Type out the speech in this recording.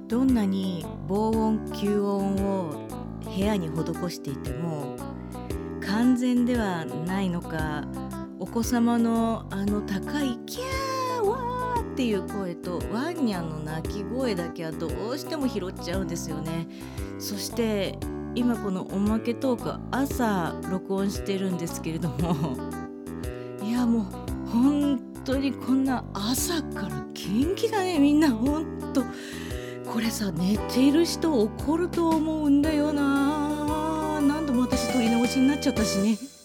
どんなに防音吸音を部屋に施していても完全ではないのか、お子様の高いキャーワーっていう声とワンニャンの鳴き声だけはどうしても拾っちゃうんですよね。そして今このおまけトーク朝録音してるんですけれどもいやもう本当にこんな朝から元気だねみんな。本当これさ、寝てる人怒ると思うんだよな。何度も私取り直しになっちゃったしね。